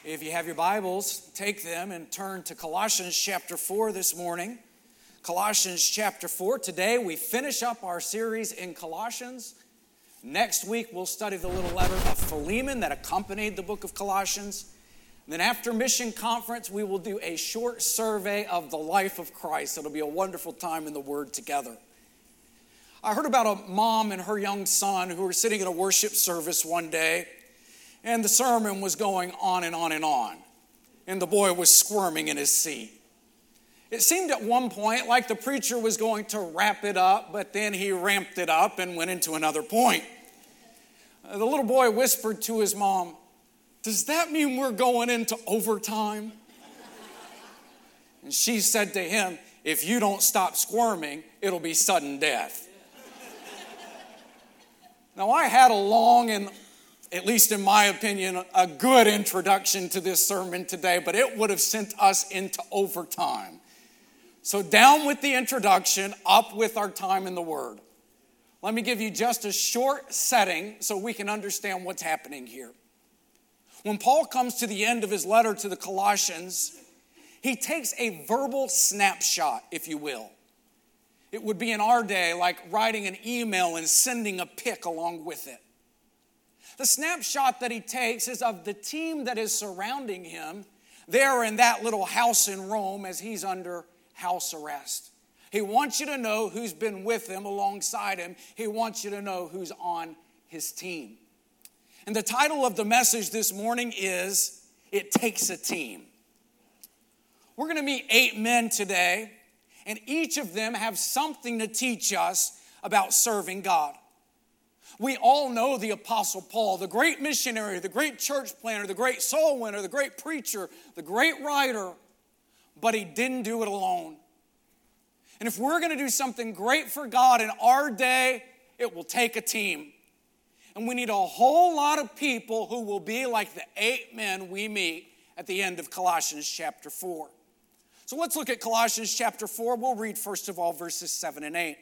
If you have your Bibles, take them and turn to Colossians chapter 4 this morning. Colossians chapter 4. Today we finish up our series in Colossians. Next week we'll study the little letter of Philemon that accompanied the book of Colossians. And then after mission conference we will do a short survey of the life of Christ. It'll be a wonderful time in the Word together. I heard about a mom and her young son who were sitting in a worship service one day. And the sermon was going on and on and on. And the boy was squirming in his seat. It seemed at one point like the preacher was going to wrap it up, but then he ramped it up and went into another point. The little boy whispered to his mom, "Does that mean we're going into overtime?" And she said to him, "If you don't stop squirming, it'll be sudden death." Now, I had a long and, at least in my opinion, a good introduction to this sermon today, but it would have sent us into overtime. So down with the introduction, up with our time in the Word. Let me give you just a short setting so we can understand what's happening here. When Paul comes to the end of his letter to the Colossians, he takes a verbal snapshot, if you will. It would be in our day like writing an email and sending a pic along with it. The snapshot that he takes is of the team that is surrounding him there in that little house in Rome as he's under house arrest. He wants you to know who's been with him, alongside him. He wants you to know who's on his team. And the title of the message this morning is, It Takes a Team. We're going to meet 8 men today, and each of them have something to teach us about serving God. We all know the Apostle Paul, the great missionary, the great church planter, the great soul winner, the great preacher, the great writer, but he didn't do it alone. And if we're going to do something great for God in our day, it will take a team. And we need a whole lot of people who will be like the 8 men we meet at the end of Colossians chapter 4. So let's look at Colossians chapter 4. We'll read first of all verses 7 and 8.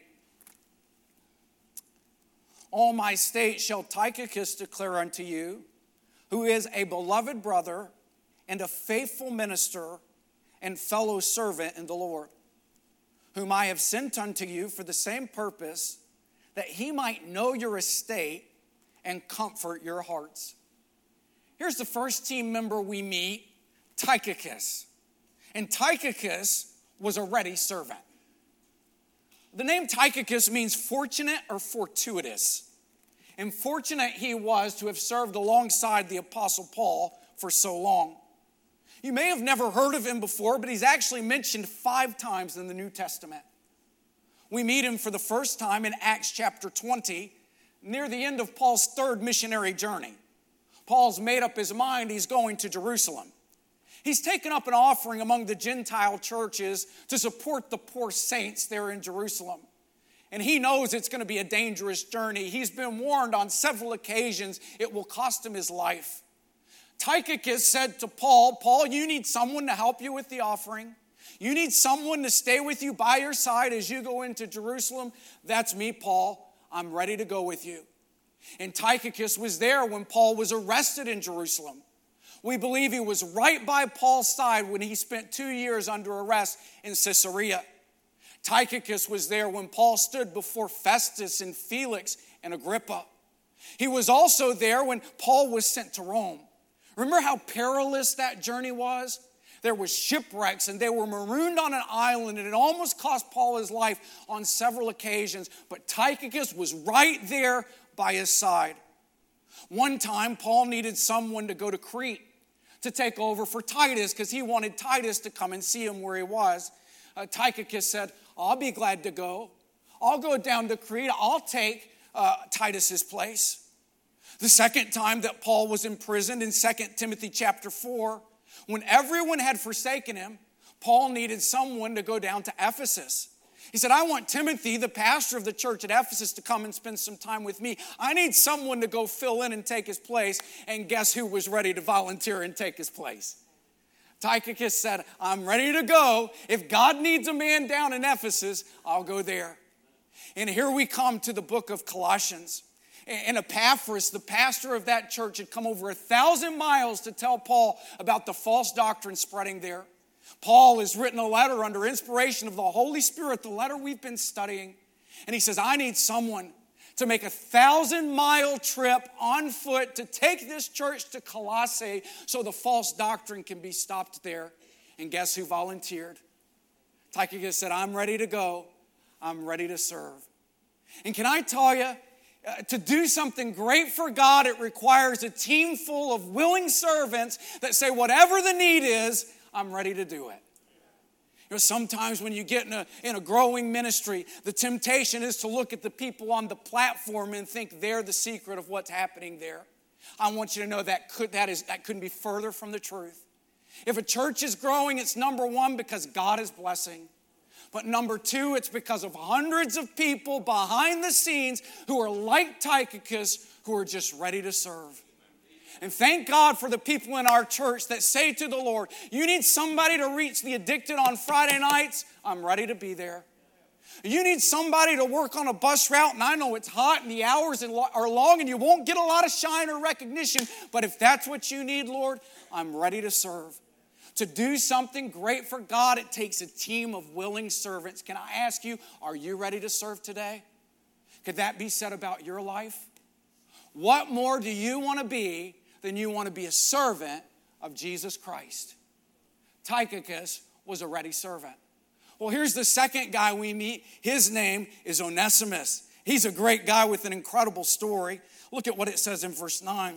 All my state shall Tychicus declare unto you, who is a beloved brother and a faithful minister and fellow servant in the Lord, whom I have sent unto you for the same purpose, that he might know your estate and comfort your hearts. Here's the first team member we meet, Tychicus. And Tychicus was a ready servant. The name Tychicus means fortunate or fortuitous. And fortunate he was to have served alongside the Apostle Paul for so long. You may have never heard of him before, but he's actually mentioned 5 times in the New Testament. We meet him for the first time in Acts chapter 20, near the end of Paul's 3rd missionary journey. Paul's made up his mind he's going to Jerusalem. He's taken up an offering among the Gentile churches to support the poor saints there in Jerusalem. And he knows it's going to be a dangerous journey. He's been warned on several occasions it will cost him his life. Tychicus said to Paul, "Paul, you need someone to help you with the offering. You need someone to stay with you by your side as you go into Jerusalem. That's me, Paul. I'm ready to go with you." And Tychicus was there when Paul was arrested in Jerusalem. We believe he was right by Paul's side when he spent 2 years under arrest in Caesarea. Tychicus was there when Paul stood before Festus and Felix and Agrippa. He was also there when Paul was sent to Rome. Remember how perilous that journey was? There was shipwrecks and they were marooned on an island, and it almost cost Paul his life on several occasions. But Tychicus was right there by his side. One time, Paul needed someone to go to Crete to take over for Titus because he wanted Titus to come and see him where he was. Tychicus said, "I'll be glad to go. I'll go down to Crete. I'll take Titus's place." The second time that Paul was imprisoned in 2 Timothy chapter 4, when everyone had forsaken him, Paul needed someone to go down to Ephesus. He said, "I want Timothy, the pastor of the church at Ephesus, to come and spend some time with me. I need someone to go fill in and take his place." And guess who was ready to volunteer and take his place? Tychicus said, "I'm ready to go. If God needs a man down in Ephesus, I'll go there." And here we come to the book of Colossians. And Epaphras, the pastor of that church, had come over 1,000 miles to tell Paul about the false doctrine spreading there. Paul has written a letter under inspiration of the Holy Spirit, the letter we've been studying. And he says, I need someone to make a 1,000-mile trip on foot to take this church to Colossae so the false doctrine can be stopped there. And guess who volunteered? Tychicus said, I'm ready to go. I'm ready to serve. And can I tell you, to do something great for God, it requires a team full of willing servants that say, whatever the need is, I'm ready to do it. You know, sometimes when you get in a growing ministry, the temptation is to look at the people on the platform and think they're the secret of what's happening there. I want you to know that couldn't be further from the truth. If a church is growing, it's number one, because God is blessing. But number two, it's because of hundreds of people behind the scenes who are like Tychicus, who are just ready to serve. And thank God for the people in our church that say to the Lord, you need somebody to reach the addicted on Friday nights? I'm ready to be there. You need somebody to work on a bus route, and I know it's hot and the hours are long and you won't get a lot of shine or recognition, but if that's what you need, Lord, I'm ready to serve. To do something great for God, it takes a team of willing servants. Can I ask you, are you ready to serve today? Could that be said about your life? What more do you want to be than you want to be a servant of Jesus Christ? Tychicus was a ready servant. Well, here's the second guy we meet. His name is Onesimus. He's a great guy with an incredible story. Look at what it says in verse 9.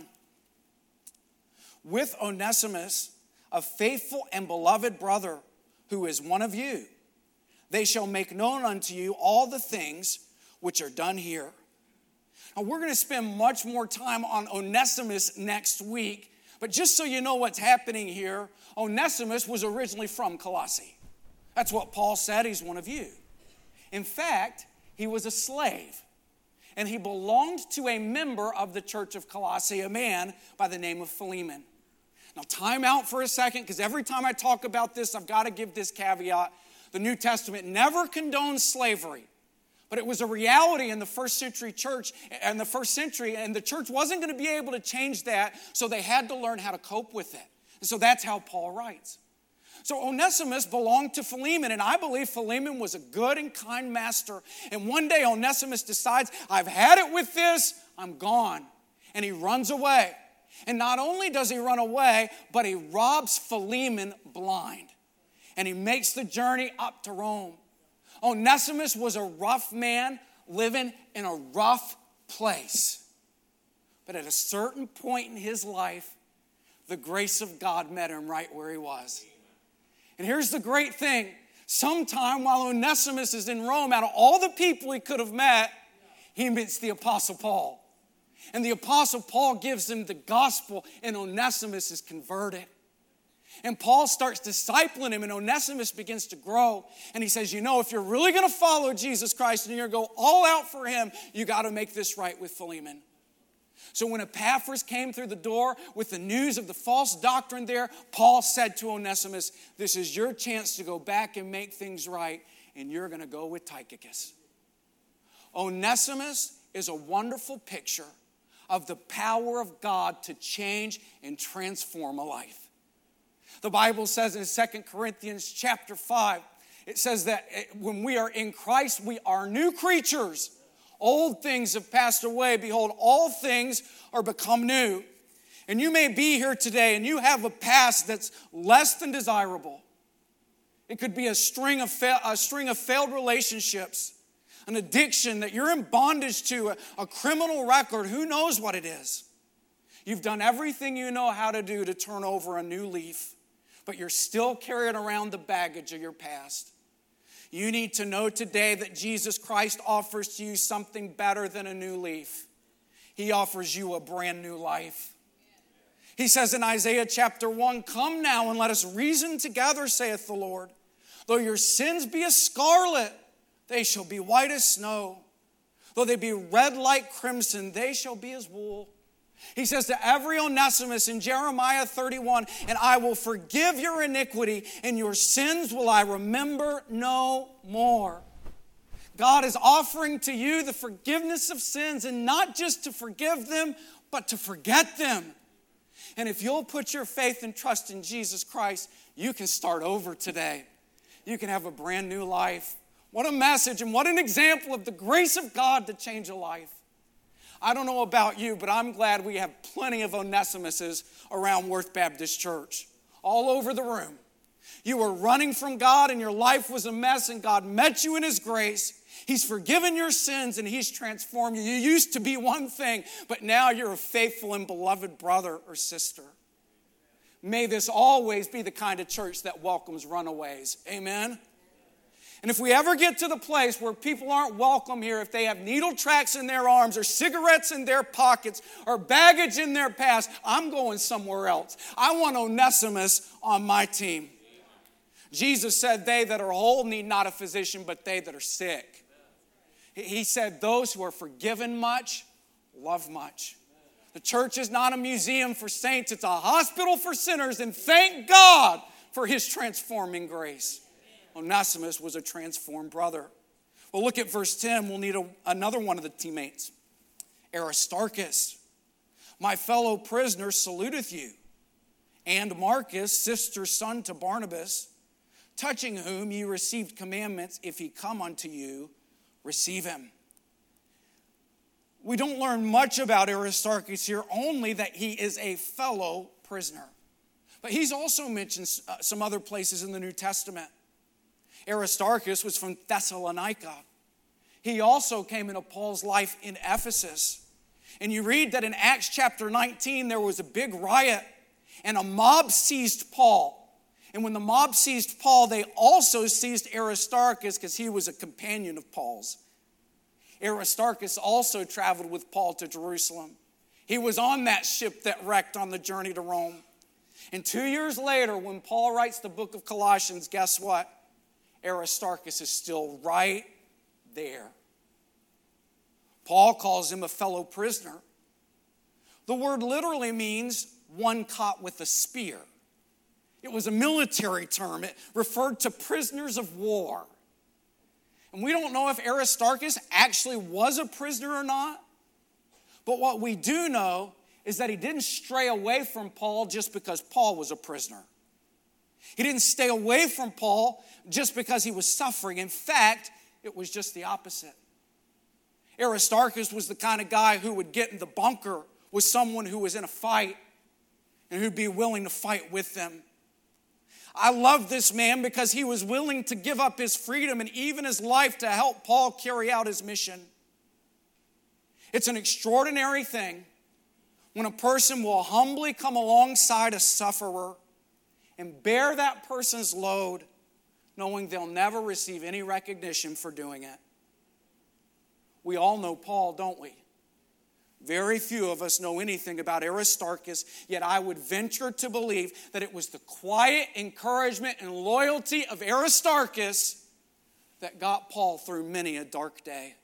With Onesimus, a faithful and beloved brother who is one of you, they shall make known unto you all the things which are done here. Now, we're going to spend much more time on Onesimus next week, but just so you know what's happening here, Onesimus was originally from Colossae. That's what Paul said, he's one of you. In fact, he was a slave, and he belonged to a member of the church of Colossae, a man by the name of Philemon. Now, time out for a second, because every time I talk about this, I've got to give this caveat. The New Testament never condones slavery, but it was a reality in the first century church, and the church wasn't going to be able to change that, so they had to learn how to cope with it. And so that's how Paul writes. So Onesimus belonged to Philemon, and I believe Philemon was a good and kind master. And one day Onesimus decides, I've had it with this, I'm gone. And he runs away. And not only does he run away, but he robs Philemon blind. And he makes the journey up to Rome. Onesimus was a rough man living in a rough place. But at a certain point in his life, the grace of God met him right where he was. And here's the great thing. Sometime while Onesimus is in Rome, out of all the people he could have met, he meets the Apostle Paul. And the Apostle Paul gives him the gospel, and Onesimus is converted. And Paul starts discipling him, and Onesimus begins to grow. And he says, you know, if you're really going to follow Jesus Christ and you're going to go all out for him, you got to make this right with Philemon. So when Epaphras came through the door with the news of the false doctrine there, Paul said to Onesimus, this is your chance to go back and make things right, and you're going to go with Tychicus. Onesimus is a wonderful picture of the power of God to change and transform a life. The Bible says in 2 Corinthians chapter 5, it says that when we are in Christ, we are new creatures. Old things have passed away. Behold, all things are become new. And you may be here today and you have a past that's less than desirable. It could be a string of failed relationships, an addiction that you're in bondage to, a criminal record, who knows what it is. You've done everything you know how to do to turn over a new leaf, but you're still carrying around the baggage of your past. You need to know today that Jesus Christ offers to you something better than a new leaf. He offers you a brand new life. He says in Isaiah chapter 1, come now and let us reason together, saith the Lord. Though your sins be as scarlet, they shall be white as snow. Though they be red like crimson, they shall be as wool. He says to every Onesimus in Jeremiah 31, and I will forgive your iniquity, and your sins will I remember no more. God is offering to you the forgiveness of sins, and not just to forgive them, but to forget them. And if you'll put your faith and trust in Jesus Christ, you can start over today. You can have a brand new life. What a message and what an example of the grace of God to change a life. I don't know about you, but I'm glad we have plenty of Onesimuses around Worth Baptist Church, all over the room. You were running from God and your life was a mess, and God met you in His grace. He's forgiven your sins and He's transformed you. You used to be one thing, but now you're a faithful and beloved brother or sister. May this always be the kind of church that welcomes runaways. Amen? And if we ever get to the place where people aren't welcome here, if they have needle tracks in their arms or cigarettes in their pockets or baggage in their past, I'm going somewhere else. I want Onesimus on my team. Jesus said, they that are whole need not a physician, but they that are sick. He said, those who are forgiven much, love much. The church is not a museum for saints. It's a hospital for sinners, and thank God for His transforming grace. Onesimus was a transformed brother. Well, look at verse 10. We'll need another one of the teammates. Aristarchus, my fellow prisoner, saluteth you. And Marcus, sister's son to Barnabas, touching whom ye received commandments, if he come unto you, receive him. We don't learn much about Aristarchus here, only that he is a fellow prisoner. But he's also mentioned some other places in the New Testament. Aristarchus was from Thessalonica. He also came into Paul's life in Ephesus. And you read that in Acts chapter 19, there was a big riot, and a mob seized Paul. And when the mob seized Paul, they also seized Aristarchus because he was a companion of Paul's. Aristarchus also traveled with Paul to Jerusalem. He was on that ship that wrecked on the journey to Rome. And 2 years later, when Paul writes the book of Colossians, guess what? Aristarchus is still right there. Paul calls him a fellow prisoner. The word literally means one caught with a spear. It was a military term. It referred to prisoners of war. And we don't know if Aristarchus actually was a prisoner or not. But what we do know is that he didn't stray away from Paul just because Paul was a prisoner. He didn't stay away from Paul just because he was suffering. In fact, it was just the opposite. Aristarchus was the kind of guy who would get in the bunker with someone who was in a fight and who'd be willing to fight with them. I love this man because he was willing to give up his freedom and even his life to help Paul carry out his mission. It's an extraordinary thing when a person will humbly come alongside a sufferer and bear that person's load, knowing they'll never receive any recognition for doing it. We all know Paul, don't we? Very few of us know anything about Aristarchus, yet I would venture to believe that it was the quiet encouragement and loyalty of Aristarchus that got Paul through many a dark day.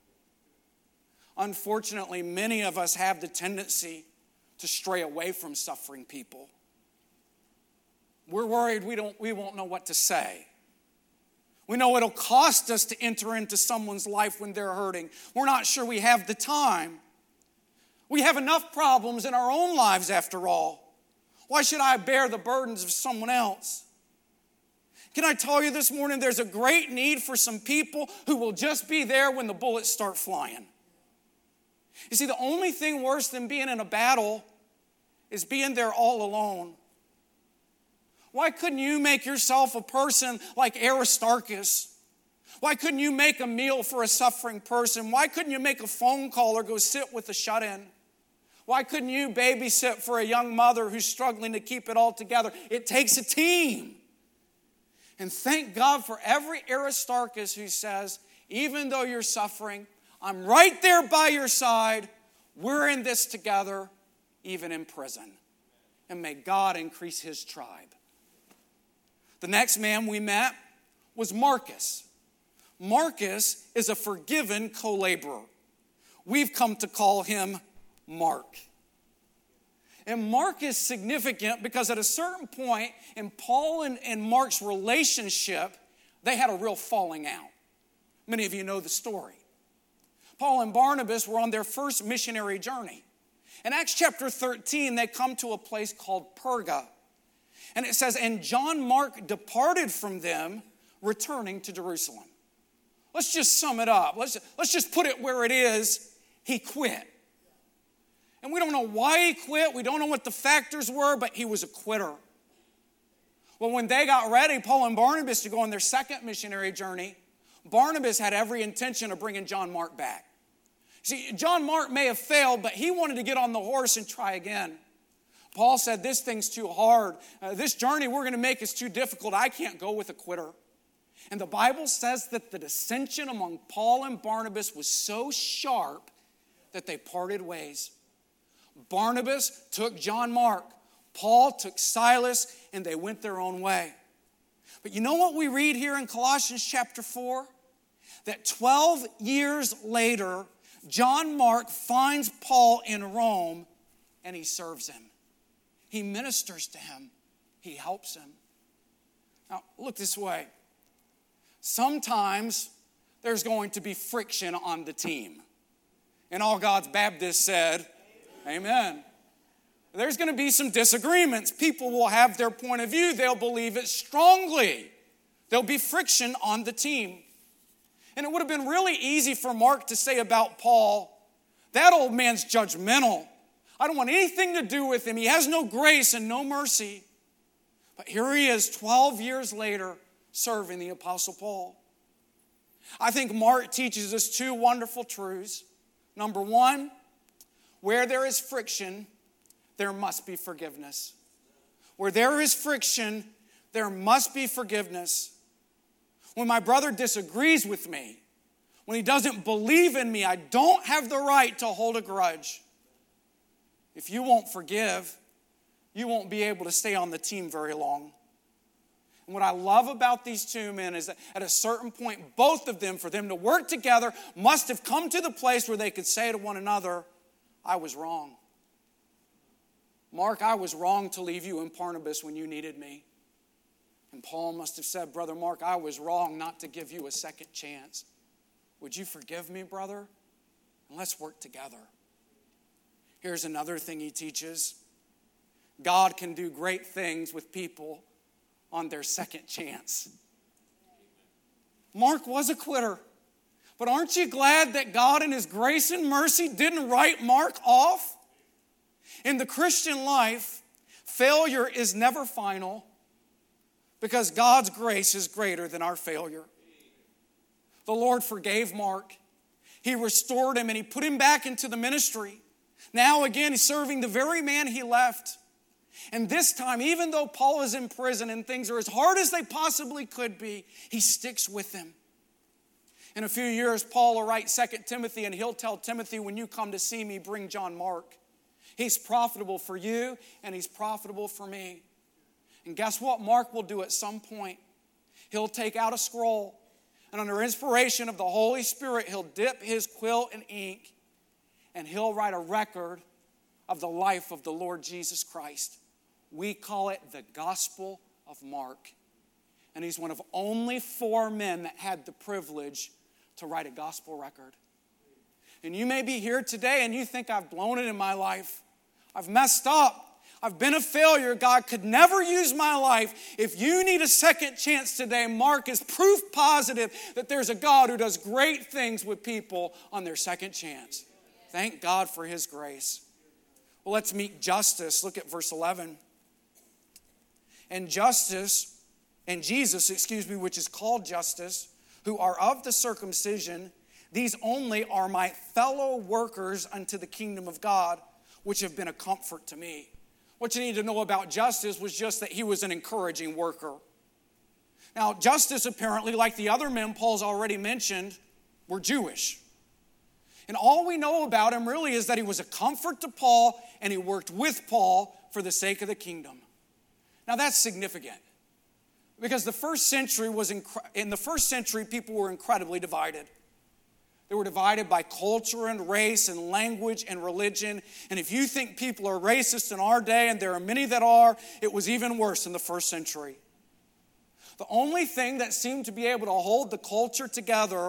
Unfortunately, many of us have the tendency to stray away from suffering people. We're worried we won't know what to say. We know it'll cost us to enter into someone's life when they're hurting. We're not sure we have the time. We have enough problems in our own lives after all. Why should I bear the burdens of someone else? Can I tell you this morning, there's a great need for some people who will just be there when the bullets start flying. You see, the only thing worse than being in a battle is being there all alone. Why couldn't you make yourself a person like Aristarchus? Why couldn't you make a meal for a suffering person? Why couldn't you make a phone call or go sit with a shut-in? Why couldn't you babysit for a young mother who's struggling to keep it all together? It takes a team. And thank God for every Aristarchus who says, even though you're suffering, I'm right there by your side. We're in this together, even in prison. And may God increase his tribe. The next man we met was Marcus. Marcus is a forgiven co-laborer. We've come to call him Mark. And Mark is significant because at a certain point in Paul and Mark's relationship, they had a real falling out. Many of you know the story. Paul and Barnabas were on their first missionary journey. In Acts chapter 13, they come to a place called Perga. And it says, and John Mark departed from them, returning to Jerusalem. Let's just sum it up. Let's just put it where it is. He quit. And we don't know why he quit. We don't know what the factors were, but he was a quitter. Well, when they got ready, Paul and Barnabas, to go on their second missionary journey, Barnabas had every intention of bringing John Mark back. See, John Mark may have failed, but he wanted to get on the horse and try again. Paul said, this thing's too hard. This journey we're going to make is too difficult. I can't go with a quitter. And the Bible says that the dissension among Paul and Barnabas was so sharp that they parted ways. Barnabas took John Mark. Paul took Silas, and they went their own way. But you know what we read here in Colossians chapter 4? That 12 years later, John Mark finds Paul in Rome, and he serves him. He ministers to him. He helps him. Now, look this way. Sometimes there's going to be friction on the team. And all God's Baptists said, amen. There's going to be some disagreements. People will have their point of view. They'll believe it strongly. There'll be friction on the team. And it would have been really easy for Mark to say about Paul, that old man's judgmental. I don't want anything to do with him. He has no grace and no mercy. But here he is 12 years later serving the Apostle Paul. I think Mark teaches us two wonderful truths. Number one, where there is friction, there must be forgiveness. Where there is friction, there must be forgiveness. When my brother disagrees with me, when he doesn't believe in me, I don't have the right to hold a grudge. If you won't forgive, you won't be able to stay on the team very long. And what I love about these two men is that at a certain point, both of them, for them to work together, must have come to the place where they could say to one another, I was wrong. Mark, I was wrong to leave you in Barnabas when you needed me. And Paul must have said, Brother Mark, I was wrong not to give you a second chance. Would you forgive me, brother? And let's work together. Here's another thing he teaches. God can do great things with people on their second chance. Mark was a quitter. But aren't you glad that God in His grace and mercy didn't write Mark off? In the Christian life, failure is never final because God's grace is greater than our failure. The Lord forgave Mark. He restored him and He put him back into the ministry. Now again, He's serving the very man He left. And this time, even though Paul is in prison and things are as hard as they possibly could be, he sticks with him. In a few years, Paul will write 2 Timothy, and he'll tell Timothy, when you come to see me, bring John Mark. He's profitable for you, and he's profitable for me. And guess what Mark will do at some point? He'll take out a scroll, and under inspiration of the Holy Spirit, he'll dip his quill in ink, and he'll write a record of the life of the Lord Jesus Christ. We call it the Gospel of Mark. And he's one of only 4 men that had the privilege to write a gospel record. And you may be here today and you think, I've blown it in my life. I've messed up. I've been a failure. God could never use my life. If you need a second chance today, Mark is proof positive that there's a God who does great things with people on their second chance. Thank God for His grace. Well, let's meet Justus. Look at verse 11. And Jesus, which is called Justus, who are of the circumcision, these only are my fellow workers unto the kingdom of God, which have been a comfort to me. What you need to know about Justus was just that he was an encouraging worker. Now, Justus apparently, like the other men Paul's already mentioned, were Jewish. And all we know about him really is that he was a comfort to Paul and he worked with Paul for the sake of the kingdom. Now that's significant because in the first century people were incredibly divided. They were divided by culture and race and language and religion. And if you think people are racist in our day, and there are many that are, it was even worse in the first century. The only thing that seemed to be able to hold the culture together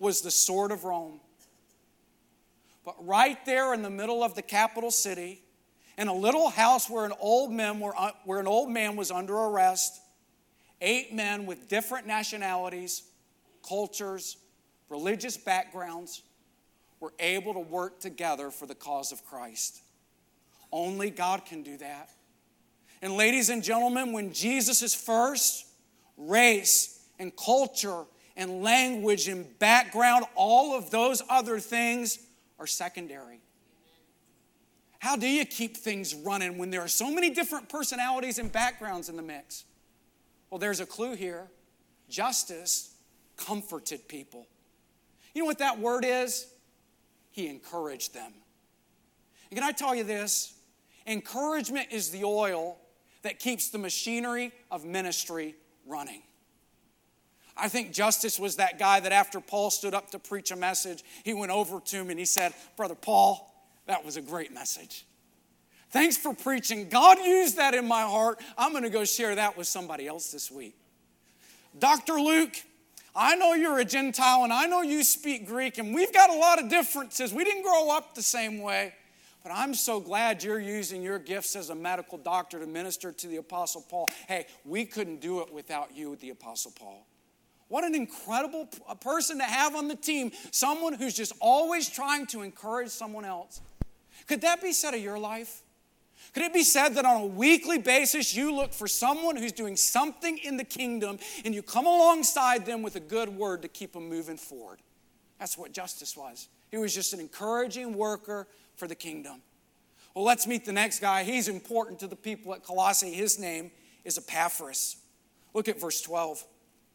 was the sword of Rome. But right there in the middle of the capital city, in a little house where an old man was under arrest, 8 men with different nationalities, cultures, religious backgrounds were able to work together for the cause of Christ. Only God can do that. And ladies and gentlemen, when Jesus is first, race and culture and language and background, all of those other things are secondary. How do you keep things running when there are so many different personalities and backgrounds in the mix? Well, there's a clue here. Justice comforted people. You know what that word is? He encouraged them. And can I tell you this? Encouragement is the oil that keeps the machinery of ministry running. I think Justice was that guy that after Paul stood up to preach a message, he went over to him and he said, "Brother Paul, that was a great message. Thanks for preaching. God used that in my heart. I'm going to go share that with somebody else this week." Dr. Luke, I know you're a Gentile and I know you speak Greek and we've got a lot of differences. We didn't grow up the same way. But I'm so glad you're using your gifts as a medical doctor to minister to the Apostle Paul. Hey, we couldn't do it without you, the Apostle Paul. What an incredible person to have on the team. Someone who's just always trying to encourage someone else. Could that be said of your life? Could it be said that on a weekly basis you look for someone who's doing something in the kingdom and you come alongside them with a good word to keep them moving forward? That's what Justice was. He was just an encouraging worker for the kingdom. Well, let's meet the next guy. He's important to the people at Colossae. His name is Epaphras. Look at verse 12.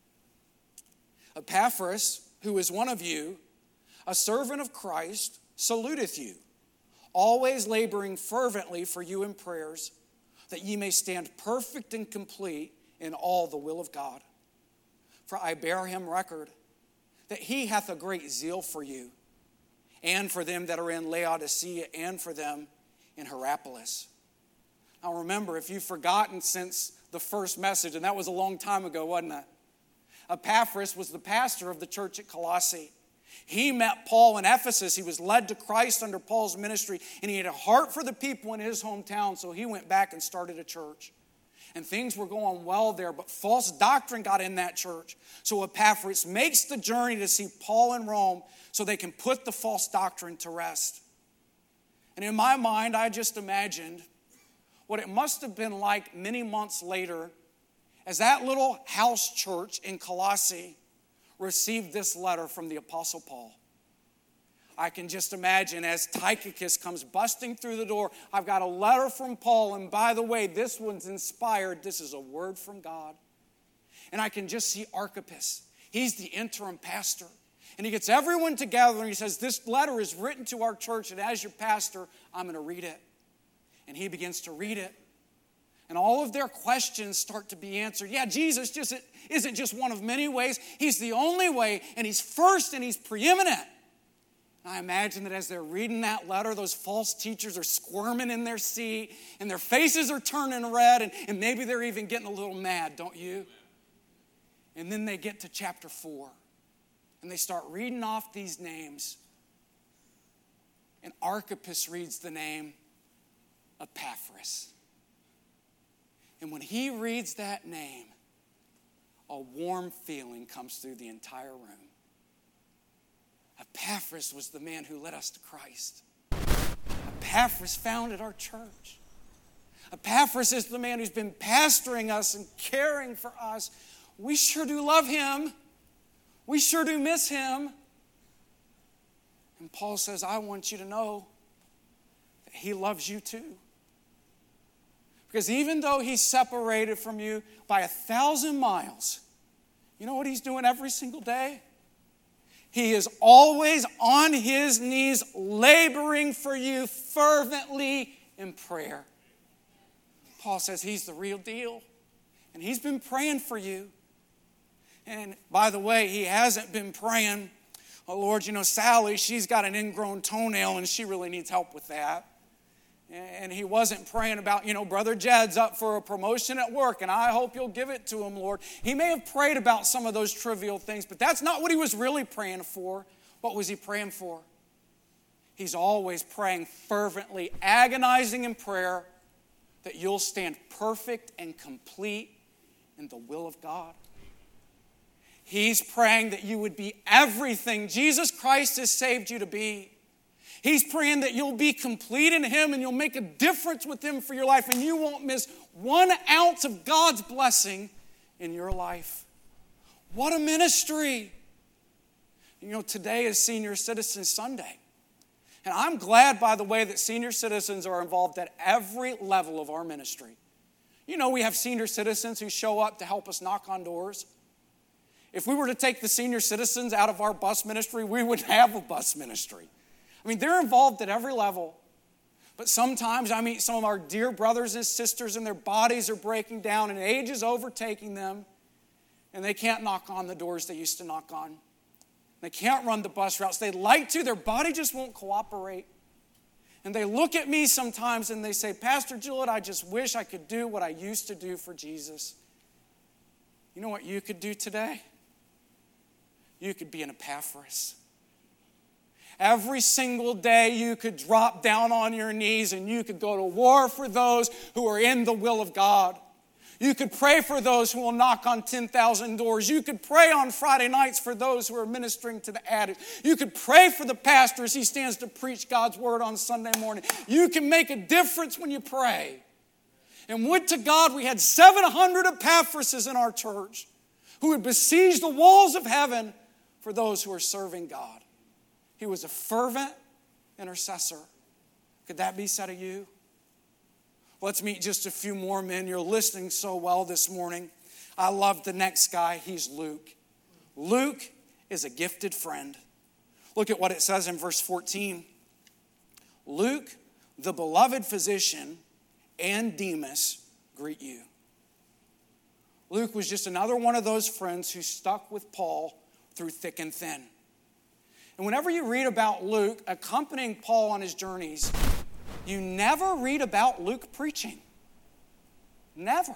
Epaphras, who is one of you, a servant of Christ, saluteth you, always laboring fervently for you in prayers, that ye may stand perfect and complete in all the will of God. For I bear him record that he hath a great zeal for you, and for them that are in Laodicea, and for them in Hierapolis. Now remember, if you've forgotten since the first message, and that was a long time ago, wasn't it? Epaphras was the pastor of the church at Colossae. He met Paul in Ephesus. He was led to Christ under Paul's ministry, and he had a heart for the people in his hometown, so he went back and started a church. And things were going well there, but false doctrine got in that church. So Epaphras makes the journey to see Paul in Rome so they can put the false doctrine to rest. And in my mind, I just imagined what it must have been like many months later as that little house church in Colossae received this letter from the Apostle Paul. I can just imagine as Tychicus comes busting through the door, I've got a letter from Paul, and by the way, this one's inspired. This is a word from God. And I can just see Archippus. He's the interim pastor. And he gets everyone together and he says, this letter is written to our church, and as your pastor, I'm going to read it. And he begins to read it. And all of their questions start to be answered. Yeah, Jesus just isn't just one of many ways. He's the only way, and he's first, and he's preeminent. And I imagine that as they're reading that letter, those false teachers are squirming in their seat, and their faces are turning red, and maybe they're even getting a little mad, don't you? And then they get to chapter 4, and they start reading off these names. And Archippus reads the name Epaphras. And when he reads that name, a warm feeling comes through the entire room. Epaphras was the man who led us to Christ. Epaphras founded our church. Epaphras is the man who's been pastoring us and caring for us. We sure do love him. We sure do miss him. And Paul says, I want you to know that he loves you too. Because even though he's separated from you by 1,000 miles, you know what he's doing every single day? He is always on his knees laboring for you fervently in prayer. Paul says he's the real deal. And he's been praying for you. And by the way, he hasn't been praying, oh Lord, Sally, she's got an ingrown toenail and she really needs help with that. And he wasn't praying about, Brother Jed's up for a promotion at work, and I hope you'll give it to him, Lord. He may have prayed about some of those trivial things, but that's not what he was really praying for. What was he praying for? He's always praying fervently, agonizing in prayer that you'll stand perfect and complete in the will of God. He's praying that you would be everything Jesus Christ has saved you to be. He's praying that you'll be complete in Him and you'll make a difference with Him for your life and you won't miss 1 ounce of God's blessing in your life. What a ministry! Today is Senior Citizen Sunday. And I'm glad, by the way, that senior citizens are involved at every level of our ministry. We have senior citizens who show up to help us knock on doors. If we were to take the senior citizens out of our bus ministry, we wouldn't have a bus ministry. They're involved at every level. But sometimes I meet some of our dear brothers and sisters and their bodies are breaking down and age is overtaking them. And they can't knock on the doors they used to knock on. They can't run the bus routes. They'd like to. Their body just won't cooperate. And they look at me sometimes and they say, Pastor Juliet, I just wish I could do what I used to do for Jesus. You know what you could do today? You could be an Epaphras. Every single day you could drop down on your knees and you could go to war for those who are in the will of God. You could pray for those who will knock on 10,000 doors. You could pray on Friday nights for those who are ministering to the addicts. You could pray for the pastor as he stands to preach God's word on Sunday morning. You can make a difference when you pray. And would to God we had 700 Epaphrases in our church who would besiege the walls of heaven for those who are serving God. He was a fervent intercessor. Could that be said of you? Let's meet just a few more men. You're listening so well this morning. I love the next guy. He's Luke. Luke is a gifted friend. Look at what it says in verse 14. Luke, the beloved physician, and Demas greet you. Luke was just another one of those friends who stuck with Paul through thick and thin. And whenever you read about Luke accompanying Paul on his journeys, you never read about Luke preaching. Never.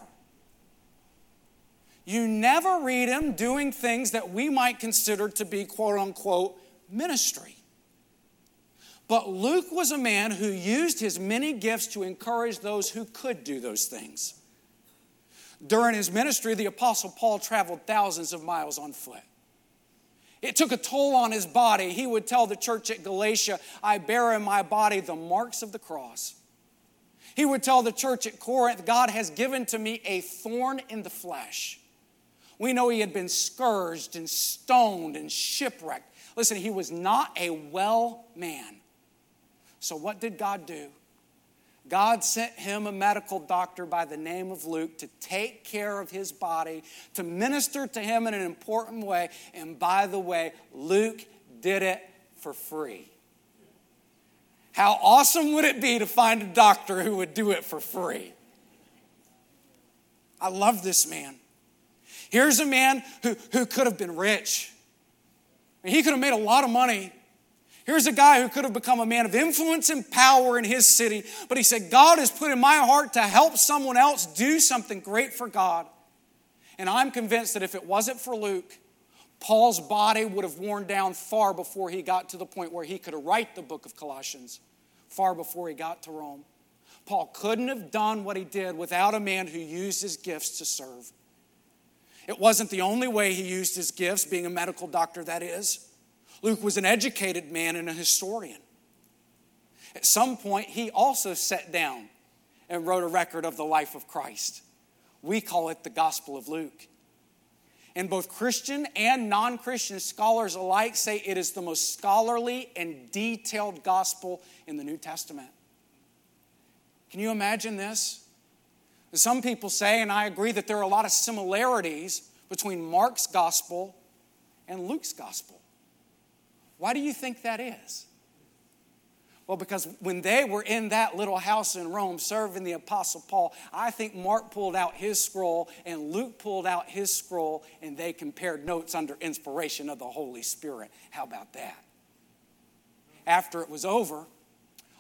You never read him doing things that we might consider to be quote unquote ministry. But Luke was a man who used his many gifts to encourage those who could do those things. During his ministry, the Apostle Paul traveled thousands of miles on foot. It took a toll on his body. He would tell the church at Galatia, I bear in my body the marks of the cross. He would tell the church at Corinth, God has given to me a thorn in the flesh. We know he had been scourged and stoned and shipwrecked. Listen, he was not a well man. So what did God do? God sent him a medical doctor by the name of Luke to take care of his body, to minister to him in an important way. And by the way, Luke did it for free. How awesome would it be to find a doctor who would do it for free? I love this man. Here's a man who could have been rich. He could have made a lot of money. Here's a guy who could have become a man of influence and power in his city. But he said, God has put in my heart to help someone else do something great for God. And I'm convinced that if it wasn't for Luke, Paul's body would have worn down far before he got to the point where he could write the book of Colossians, far before he got to Rome. Paul couldn't have done what he did without a man who used his gifts to serve. It wasn't the only way he used his gifts, being a medical doctor, that is. Luke was an educated man and a historian. At some point, he also sat down and wrote a record of the life of Christ. We call it the Gospel of Luke. And both Christian and non-Christian scholars alike say it is the most scholarly and detailed gospel in the New Testament. Can you imagine this? Some people say, and I agree, that there are a lot of similarities between Mark's gospel and Luke's gospel. Why do you think that is? Well, because when they were in that little house in Rome serving the Apostle Paul, I think Mark pulled out his scroll and Luke pulled out his scroll and they compared notes under inspiration of the Holy Spirit. How about that? After it was over,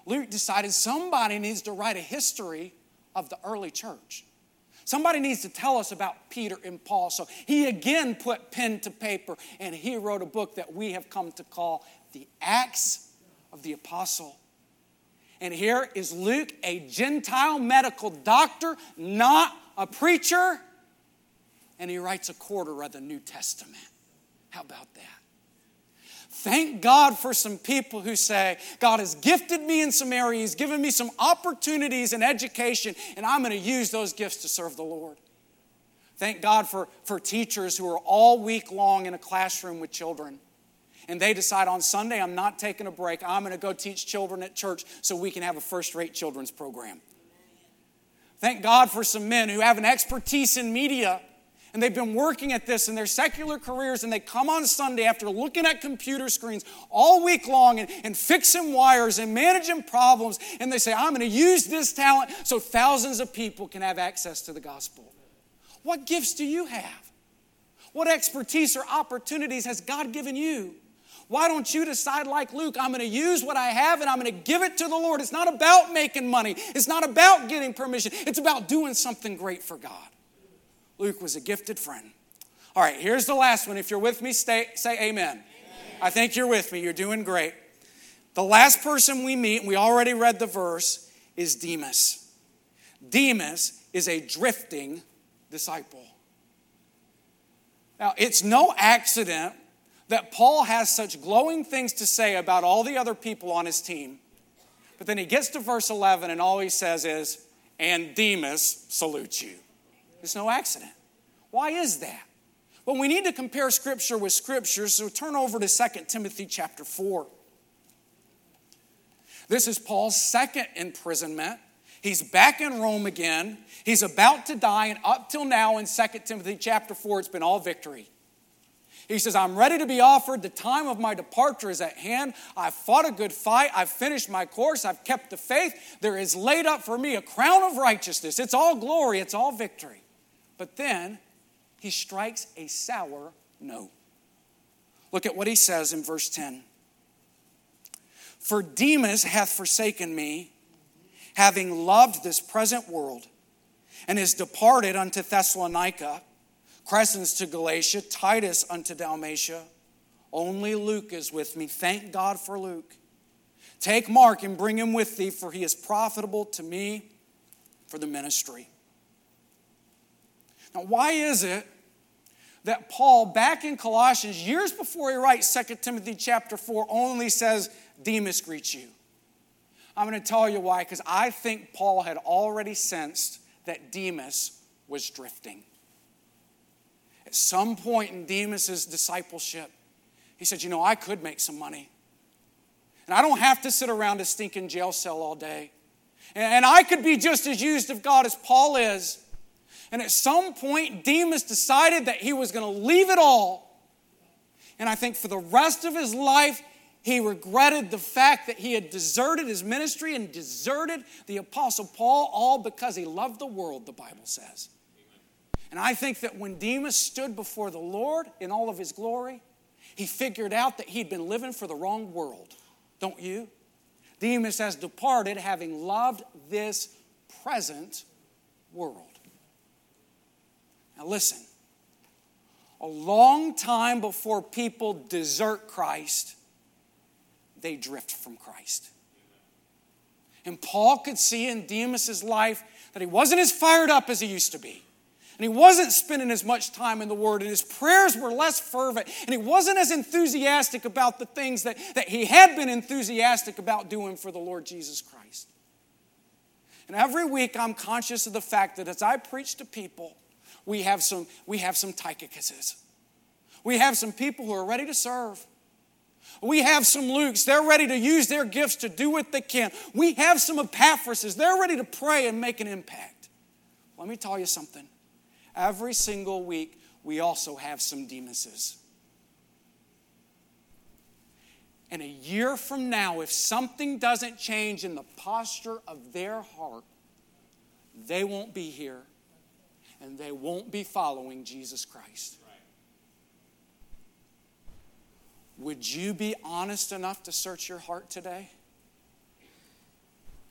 Luke decided somebody needs to write a history of the early church. Somebody needs to tell us about Peter and Paul. So he again put pen to paper and he wrote a book that we have come to call the Acts of the Apostle. And here is Luke, a Gentile medical doctor, not a preacher, and he writes a quarter of the New Testament. How about that? Thank God for some people who say, God has gifted me in some areas, given me some opportunities in education, and I'm going to use those gifts to serve the Lord. Thank God for teachers who are all week long in a classroom with children. And they decide on Sunday, I'm not taking a break. I'm going to go teach children at church so we can have a first-rate children's program. Thank God for some men who have an expertise in media. And they've been working at this in their secular careers, and they come on Sunday after looking at computer screens all week long and fixing wires and managing problems, and they say, I'm going to use this talent so thousands of people can have access to the gospel. What gifts do you have? What expertise or opportunities has God given you? Why don't you decide like Luke, I'm going to use what I have and I'm going to give it to the Lord. It's not about making money. It's not about getting permission. It's about doing something great for God. Luke was a gifted friend. All right, here's the last one. If you're with me, say amen. Amen. I think you're with me. You're doing great. The last person we meet, and we already read the verse, is Demas. Demas is a drifting disciple. Now, it's no accident that Paul has such glowing things to say about all the other people on his team. But then he gets to verse 11 and all he says is, and Demas salutes you. It's no accident. Why is that? Well, we need to compare Scripture with Scripture, so turn over to 2 Timothy chapter 4. This is Paul's second imprisonment. He's back in Rome again. He's about to die, and up till now in 2 Timothy chapter 4, it's been all victory. He says, I'm ready to be offered. The time of my departure is at hand. I've fought a good fight. I've finished my course. I've kept the faith. There is laid up for me a crown of righteousness. It's all glory. It's all victory. But then he strikes a sour note. Look at what he says in verse 10. For Demas hath forsaken me, having loved this present world, and is departed unto Thessalonica, Crescens to Galatia, Titus unto Dalmatia. Only Luke is with me. Thank God for Luke. Take Mark and bring him with thee, for he is profitable to me for the ministry. Now, why is it that Paul, back in Colossians, years before he writes 2 Timothy chapter 4, only says, Demas greets you? I'm going to tell you why, because I think Paul had already sensed that Demas was drifting. At some point in Demas' discipleship, he said, I could make some money. And I don't have to sit around a stinking jail cell all day. And I could be just as used of God as Paul is. And at some point, Demas decided that he was going to leave it all. And I think for the rest of his life, he regretted the fact that he had deserted his ministry and deserted the Apostle Paul, all because he loved the world, the Bible says. And I think that when Demas stood before the Lord in all of his glory, he figured out that he'd been living for the wrong world. Don't you? Demas has departed having loved this present world. Now listen, a long time before people desert Christ, they drift from Christ. And Paul could see in Demas' life that he wasn't as fired up as he used to be. And he wasn't spending as much time in the Word, and his prayers were less fervent, and he wasn't as enthusiastic about the things that he had been enthusiastic about doing for the Lord Jesus Christ. And every week I'm conscious of the fact that as I preach to people, we have some Tychicuses. We have some people who are ready to serve. We have some Lukes. They're ready to use their gifts to do what they can. We have some Epaphrases. They're ready to pray and make an impact. Let me tell you something. Every single week, we also have some Demases. And a year from now, if something doesn't change in the posture of their heart, they won't be here and they won't be following Jesus Christ. Would you be honest enough to search your heart today?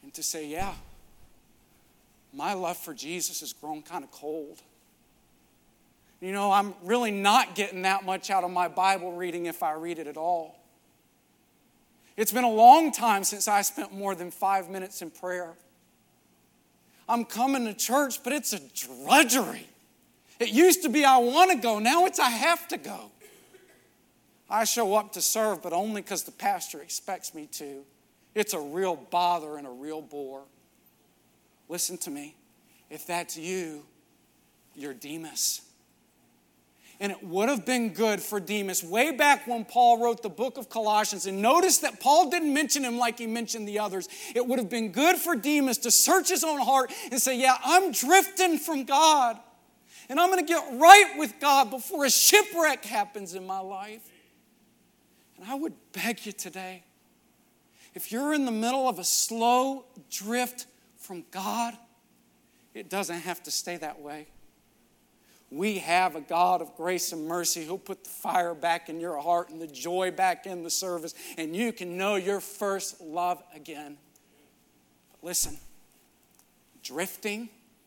and to say, yeah, my love for Jesus has grown kind of cold. You know, I'm really not getting that much out of my Bible reading if I read it at all. It's been a long time since I spent more than 5 minutes in prayer. I'm coming to church, but it's a drudgery. It used to be I want to go. Now it's I have to go. I show up to serve, but only because the pastor expects me to. It's a real bother and a real bore. Listen to me. If that's you, you're Demas. And it would have been good for Demas way back when Paul wrote the book of Colossians. And notice that Paul didn't mention him like he mentioned the others. It would have been good for Demas to search his own heart and say, yeah, I'm drifting from God. And I'm going to get right with God before a shipwreck happens in my life. And I would beg you today, if you're in the middle of a slow drift from God, it doesn't have to stay that way. We have a God of grace and mercy who'll put the fire back in your heart and the joy back in the service, and you can know your first love again. But listen, drifting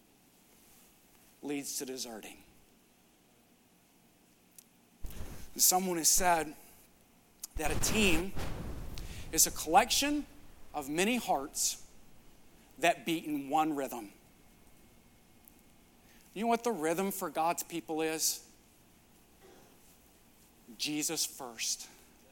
leads to deserting. And someone has said that a team is a collection of many hearts that beat in one rhythm. You know what the rhythm for God's people is? Jesus first.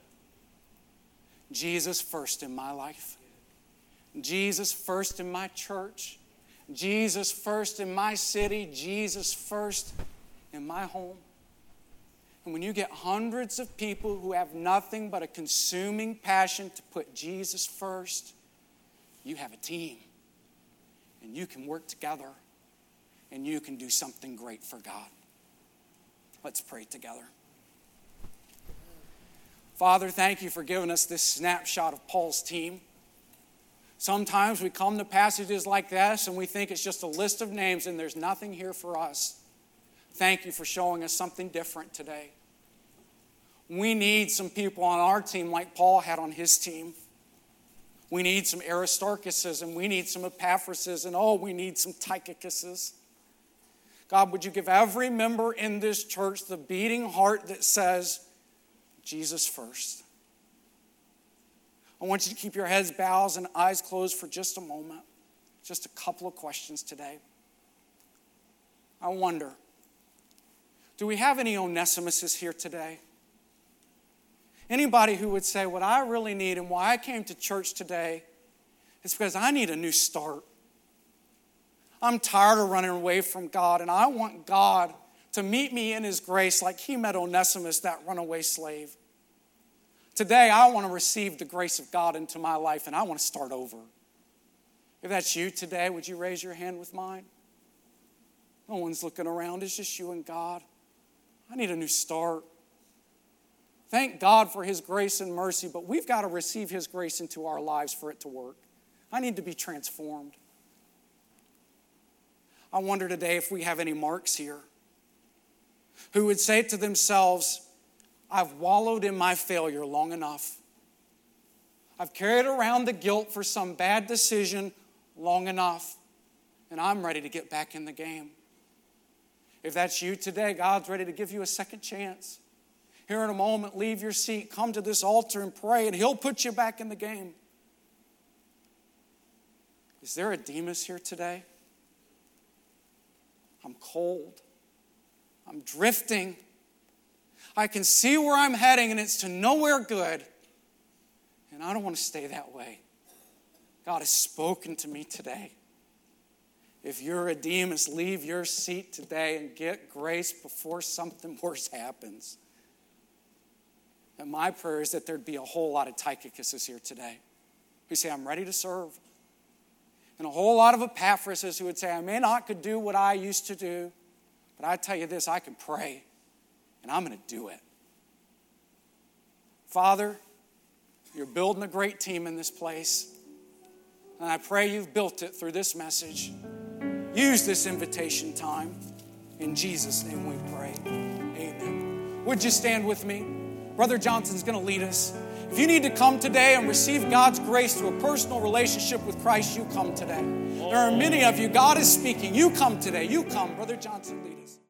Jesus first in my life. Jesus first in my church. Jesus first in my city. Jesus first in my home. And when you get hundreds of people who have nothing but a consuming passion to put Jesus first, you have a team. And you can work together. And you can do something great for God. Let's pray together. Father, thank you for giving us this snapshot of Paul's team. Sometimes we come to passages like this and we think it's just a list of names and there's nothing here for us. Thank you for showing us something different today. We need some people on our team like Paul had on his team. We need some Aristarchuses and we need some Epaphrases and we need some Tychicuses. God, would you give every member in this church the beating heart that says, Jesus first. I want you to keep your heads bowed and eyes closed for just a moment. Just a couple of questions today. I wonder, do we have any Onesimuses here today? Anybody who would say, what I really need and why I came to church today is because I need a new start. I'm tired of running away from God, and I want God to meet me in His grace like He met Onesimus, that runaway slave. Today, I want to receive the grace of God into my life, and I want to start over. If that's you today, would you raise your hand with mine? No one's looking around. It's just you and God. I need a new start. Thank God for His grace and mercy, but we've got to receive His grace into our lives for it to work. I need to be transformed. I wonder today if we have any Marks here who would say to themselves, I've wallowed in my failure long enough. I've carried around the guilt for some bad decision long enough, and I'm ready to get back in the game. If that's you today, God's ready to give you a second chance. Here in a moment, leave your seat, come to this altar and pray, and He'll put you back in the game. Is there a Demas here today? I'm cold. I'm drifting. I can see where I'm heading, and it's to nowhere good. And I don't want to stay that way. God has spoken to me today. If you're a Demas, leave your seat today and get grace before something worse happens. And my prayer is that there'd be a whole lot of Tychicuses here today who say, I'm ready to serve. And a whole lot of Epaphrases who would say, I may not could do what I used to do, but I tell you this, I can pray, and I'm going to do it. Father, you're building a great team in this place, and I pray you've built it through this message. Use this invitation time. In Jesus' name we pray. Amen. Would you stand with me? Brother Johnson's going to lead us. If you need to come today and receive God's grace through a personal relationship with Christ, you come today. There are many of you. God is speaking. You come today. You come. Brother Johnson, lead us.